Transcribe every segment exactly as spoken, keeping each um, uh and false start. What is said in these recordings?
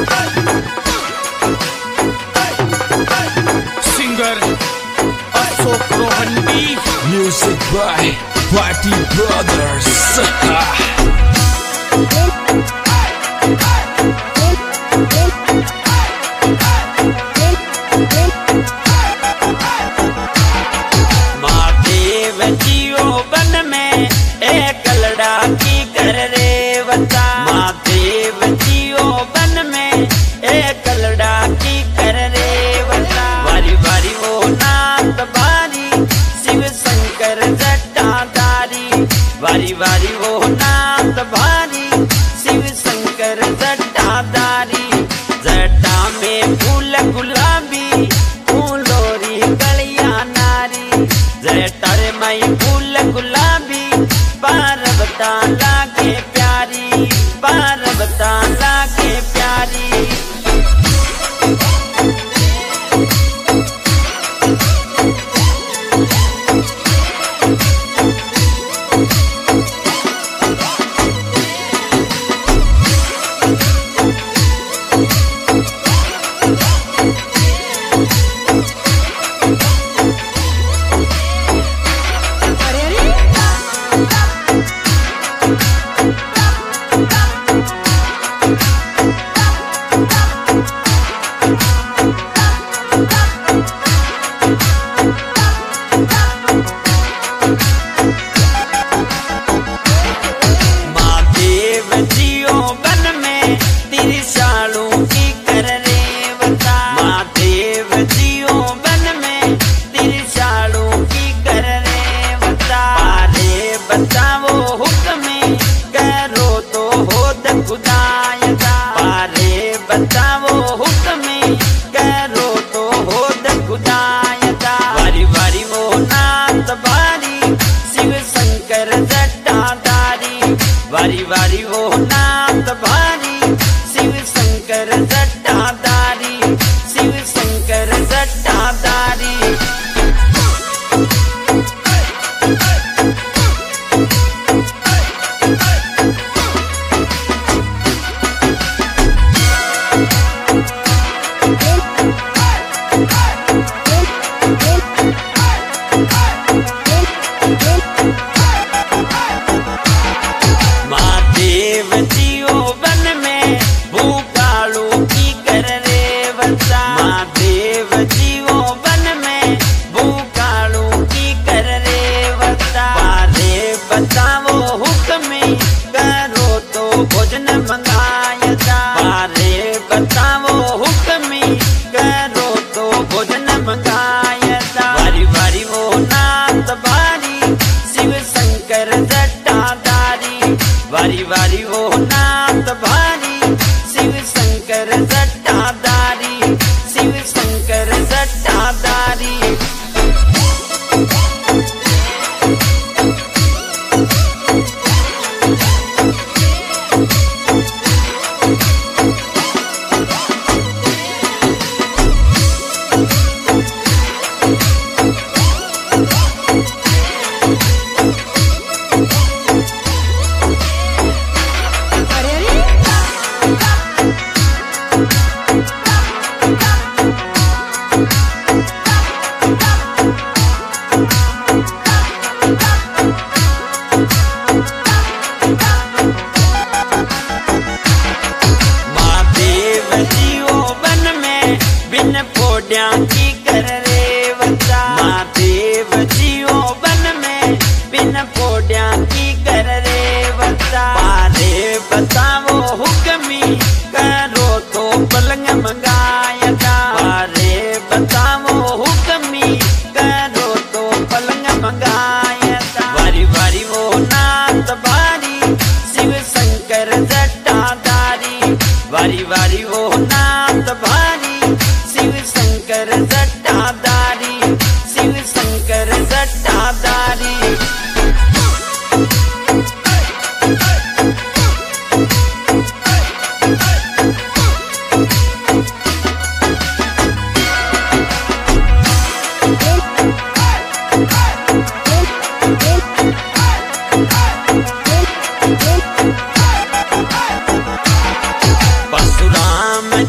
Singer Ashok Rohandi, music by Party Brothers. Mahadev जियो बन में एक लड़ाकी कर रेवता। महादेव जियो बन में एक लड़ाकी कर रेवता। बारी बारी वो नाथ बारी शिव शंकर जटाधारी। बारी बारी वो नाथ भारी शिव शंकर जटाधारी। जटा में फूल गुलाबी फूलोरी गलिया नारी। जटा रे मई फूल गुलाबी पार्वता लागे प्यारी। पार्वता लागे प्यारी। महादेव जियो बन में त्रिशालों की कर रेवता। महादेव जियो बन में त्रिशालों की कर रेवता। अरे बताओ हुक्म करो तो हो द खुदायदा। अरे बताओ हुक्म करो तो हो द खुदायदा। बारी बारी वो नाथ बारी शिव शंकर जटाधारी। बारी बारी वो नाथ भारी शिव शंकर जटाधारी। शिव शंकर जटाधारी। महादेव जियो बन में भूकालू की कर रेवता। महादेव जियो बन में भूकालू की कर रेवता। बारे बताओ हुक्म करो तो भोजन मंगायता। बारे बताओ हुक्म करो तो भोजन मंगायता। बारी बारी वो नाथ बारी शिव शंकर जटाधारी। बारी बारी वो नाथ भारी शिव शंकर जटाधारी। शिव शंकर जटाधारी। महादेव जियो बन में बिन फोड्या की कर रेवता। महादेव जियो बन में बिन फोड्या की कर रेवता। बारे बताओ हुक्मी करो तो पलंग मंगायता। बारे बताओ हुक्मी करो तो पलंग मंगायता। बारी बारी वो नाथ बारी शिव शंकर जटाधारी। बारी बारी वो नाथ भारी शिव शंकर जटाधारी। शिव शंकर जटाधारी। परशुराम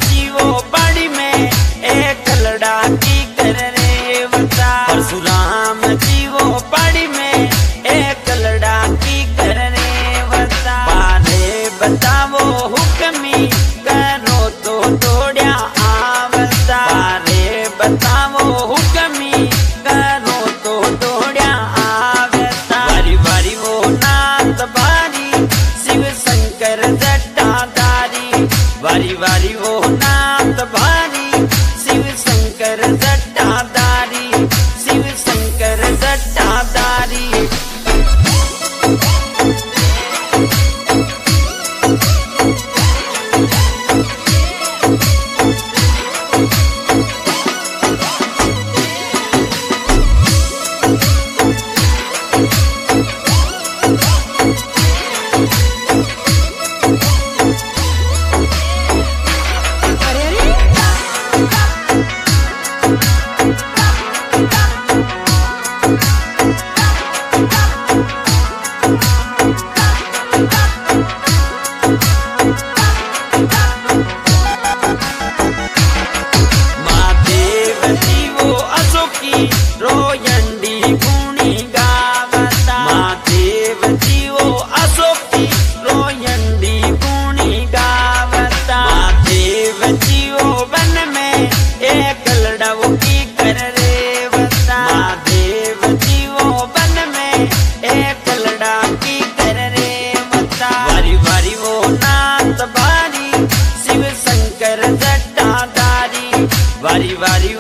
वारी वारी वो नाथ भारी शिव शंकर जटाधारी शिव शंकर जटाधारी रोयंडी गुणी गावता महादेव जीवो अशोकी रोयंडी गुणी गावता महादेव जीवो वन में एक लड़ाऊ की कर रेवता महादेव जीवो वन में एक लड़ा की कर रेवता वारी वारी वो नाथ भारी शिव शंकर जटाधारी वारी वारी